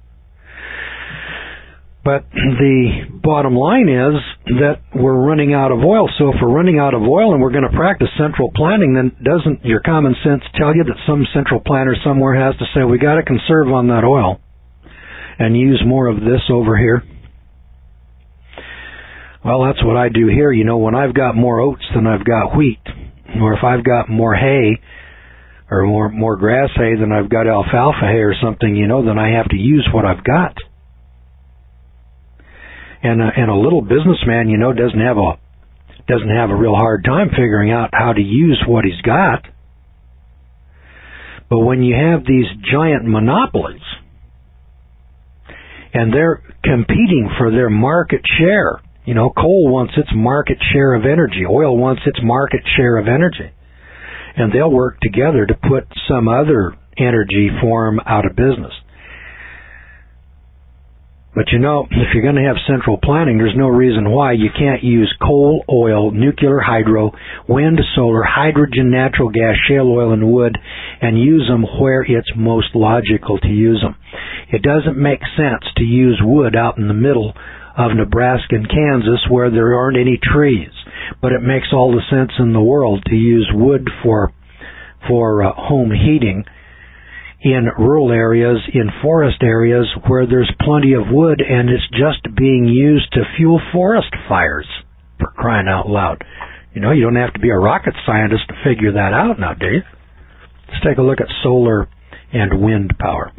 But the bottom line is that we're running out of oil. So if we're running out of oil and we're going to practice central planning, then doesn't your common sense tell you that some central planner somewhere has to say, we got to conserve on that oil and use more of this over here? Well, that's what I do here. You know, when I've got more oats than I've got wheat, or if I've got more hay or more grass hay than I've got alfalfa hay or something, you know, then I have to use what I've got. And a little businessman, you know, doesn't have a real hard time figuring out how to use what he's got. But when you have these giant monopolies and they're competing for their market share, you know, coal wants its market share of energy, oil wants its market share of energy, and they'll work together to put some other energy form out of business. But you know, if you're going to have central planning, there's no reason why you can't use coal, oil, nuclear, hydro, wind, solar, hydrogen, natural gas, shale oil, and wood, and use them where it's most logical to use them. It doesn't make sense to use wood out in the middle of Nebraska and Kansas where there aren't any trees, but it makes all the sense in the world to use wood for home heating in rural areas, in forest areas where there's plenty of wood and it's just being used to fuel forest fires, for crying out loud. You know, you don't have to be a rocket scientist to figure that out now, do you? Let's take a look at solar and wind power.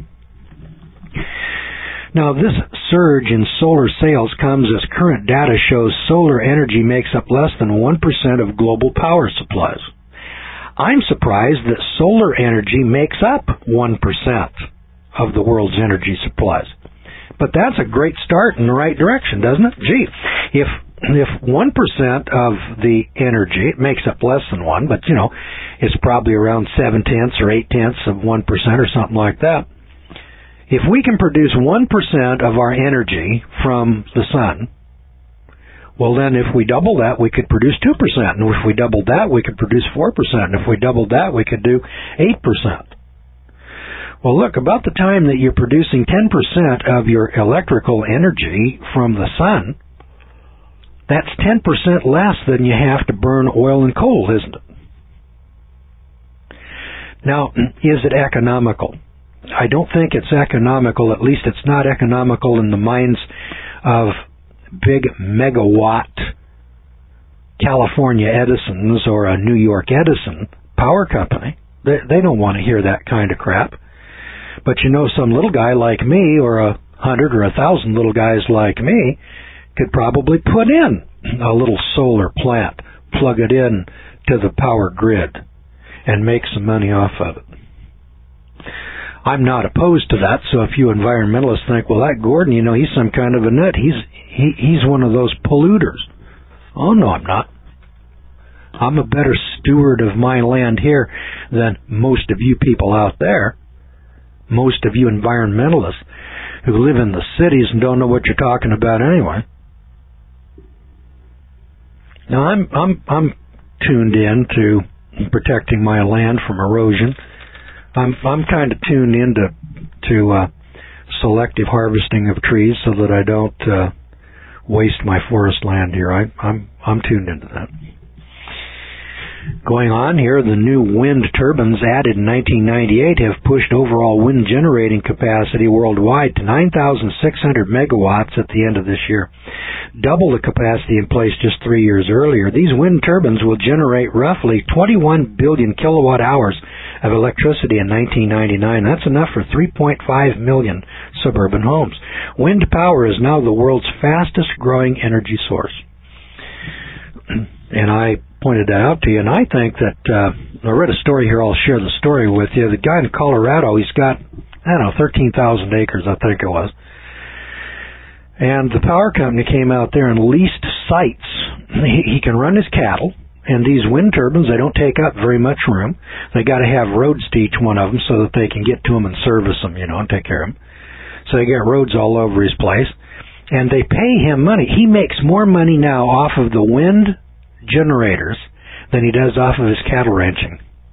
Now, this surge in solar sales comes as current data shows solar energy makes up less than 1% of global power supplies. I'm surprised that solar energy makes up 1% of the world's energy supplies. But that's a great start in the right direction, doesn't it? Gee, if 1% of the energy, it makes up less than 1, but you know, it's probably around 7/10 or 8/10 of 1% or something like that. If we can produce 1% of our energy from the sun, well, then if we double that, we could produce 2%. And if we doubled that, we could produce 4%. And if we doubled that, we could do 8%. Well, look, about the time that you're producing 10% of your electrical energy from the sun, that's 10% less than you have to burn oil and coal, isn't it? Now, is it economical? I don't think it's economical. At least it's not economical in the minds of big megawatt California Edisons or a New York Edison power company. They don't want to hear that kind of crap. But you know, some little guy like me or 100 or 1,000 little guys like me could probably put in a little solar plant, plug it in to the power grid, and make some money off of it. I'm not opposed to that, so if you environmentalists think, well, that Gordon, you know, he's some kind of a nut, he's one of those polluters. Oh, no, I'm not. I'm a better steward of my land here than most of you people out there, most of you environmentalists who live in the cities and don't know what you're talking about anyway. Now, I'm tuned in to protecting my land from erosion. I'm kind of tuned into selective harvesting of trees so that I don't waste my forest land here. I'm tuned into that. Going on here, the new wind turbines added in 1998 have pushed overall wind generating capacity worldwide to 9,600 megawatts at the end of this year, double the capacity in place just 3 years earlier. These wind turbines will generate roughly 21 billion kilowatt hours of electricity in 1999. That's enough for 3.5 million suburban homes. Wind power is now the world's fastest growing energy source. And I pointed that out to you, and I think that, I read a story here, I'll share the story with you. The guy in Colorado, he's got, 13,000 acres, I think it was. And the power company came out there and leased sites. He can run his cattle, and these wind turbines, they don't take up very much room. They got to have roads to each one of them so that they can get to them and service them, and take care of them. So they got roads all over his place, and they pay him money. He makes more money now off of the wind generators than he does off of his cattle ranching.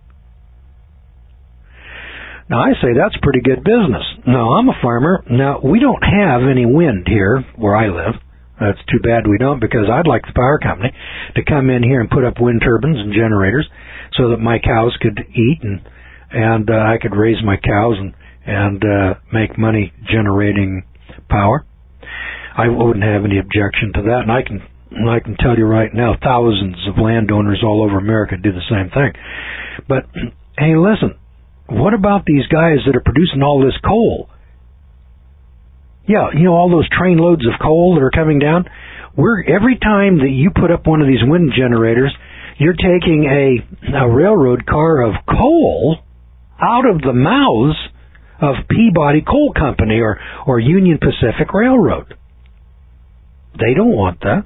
Now, I say that's pretty good business. Now, I'm a farmer. Now, we don't have any wind here where I live. It's too bad we don't, because I'd like the power company to come in here and put up wind turbines and generators so that my cows could eat and I could raise my cows and make money generating power. I wouldn't have any objection to that, and I can tell you right now, thousands of landowners all over America do the same thing. But, hey, listen, what about these guys that are producing all this coal? Yeah, all those train loads of coal that are coming down? Every time that you put up one of these wind generators, you're taking a railroad car of coal out of the mouths of Peabody Coal Company or Union Pacific Railroad. They don't want that.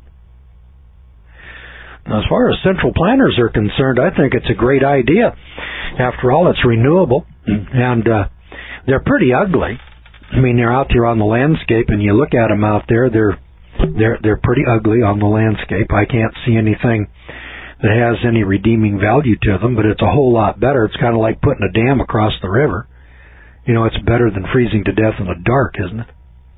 Now, as far as central planners are concerned, I think it's a great idea. After all, it's renewable. And they're pretty ugly. I mean, they're out there on the landscape, and you look at them out there, they're pretty ugly on the landscape. I can't see anything that has any redeeming value to them, but it's a whole lot better. It's kind of like putting a dam across the river. You know, it's better than freezing to death in the dark, isn't it?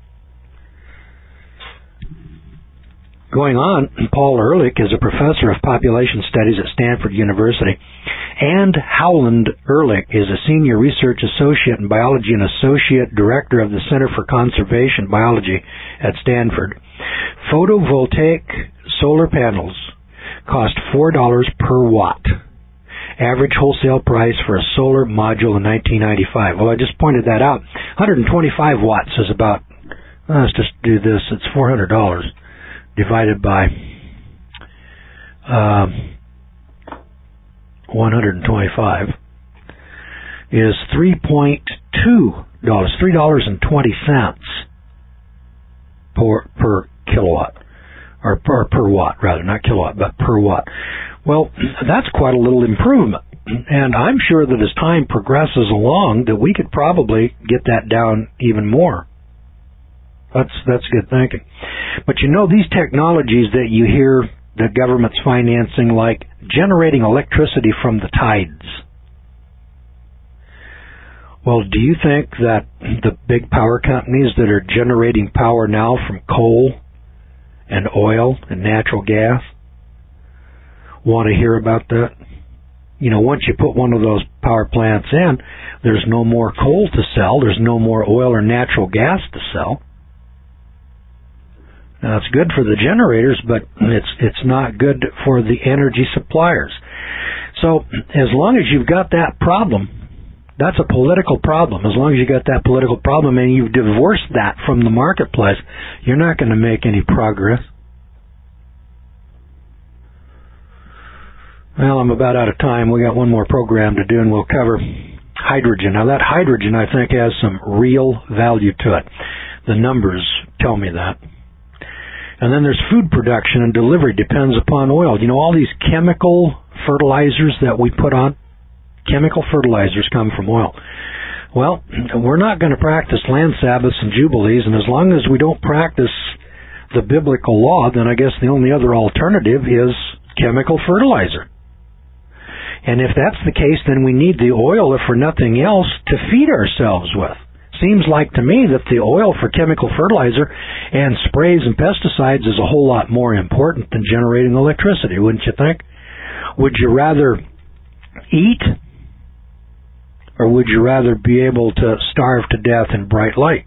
Going on, Paul Ehrlich is a professor of population studies at Stanford University, and Howland Ehrlich is a senior research associate in biology and associate director of the Center for Conservation Biology at Stanford. Photovoltaic solar panels cost $4 per watt. Average wholesale price for a solar module in 1995. Well, I just pointed that out. 125 watts is about, let's just do this, it's $400 divided by 125 is $3.20 per kilowatt, or per watt rather, not kilowatt, but per watt. Well, that's quite a little improvement, and I'm sure that as time progresses along that we could probably get that down even more. That's good thinking. But you know, these technologies that you hear the government's financing, like generating electricity from the tides. Well, do you think that the big power companies that are generating power now from coal and oil and natural gas want to hear about that? You know, once you put one of those power plants in, there's no more coal to sell, there's no more oil or natural gas to sell. Now, it's good for the generators, but it's not good for the energy suppliers. So, as long as you've got that problem, that's a political problem. As long as you got that political problem and you've divorced that from the marketplace, you're not going to make any progress. Well, I'm about out of time. We got one more program to do, and we'll cover hydrogen. Now, that hydrogen, I think, has some real value to it. The numbers tell me that. And then there's food production and delivery depends upon oil. You know, all these chemical fertilizers that we put on, chemical fertilizers come from oil. Well, we're not going to practice land Sabbaths and Jubilees, and as long as we don't practice the biblical law, then I guess the only other alternative is chemical fertilizer. And if that's the case, then we need the oil, if for nothing else, to feed ourselves with. Seems like to me that the oil for chemical fertilizer and sprays and pesticides is a whole lot more important than generating electricity, wouldn't you think? Would you rather eat, or would you rather be able to starve to death in bright light?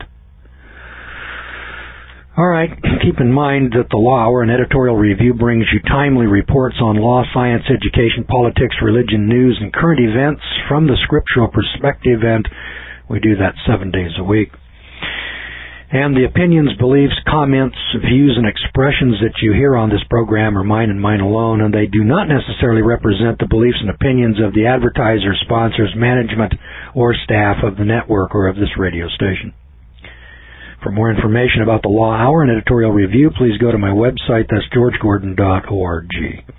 All right, keep in mind that the Law Hour, an editorial review, brings you timely reports on law, science, education, politics, religion, news, and current events from the scriptural perspective, and we do that 7 days a week. And the opinions, beliefs, comments, views, and expressions that you hear on this program are mine and mine alone, and they do not necessarily represent the beliefs and opinions of the advertisers, sponsors, management, or staff of the network or of this radio station. For more information about the Law Hour and editorial review, please go to my website. That's georgegordon.org.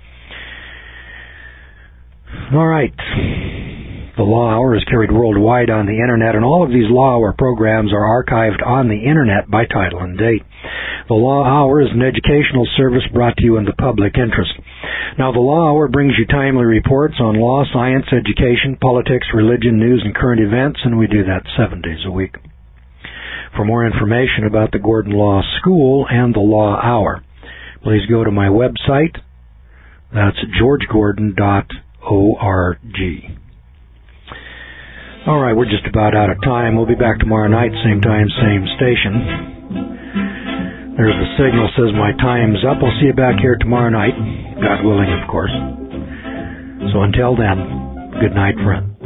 All right. The Law Hour is carried worldwide on the Internet, and all of these Law Hour programs are archived on the Internet by title and date. The Law Hour is an educational service brought to you in the public interest. Now, the Law Hour brings you timely reports on law, science, education, politics, religion, news, and current events, and we do that 7 days a week. For more information about the Gordon Law School and the Law Hour, please go to my website. That's georgegordon.org. All right, we're just about out of time. We'll be back tomorrow night, same time, same station. There's a signal says my time's up. I'll see you back here tomorrow night, God willing, of course. So until then, good night, friend.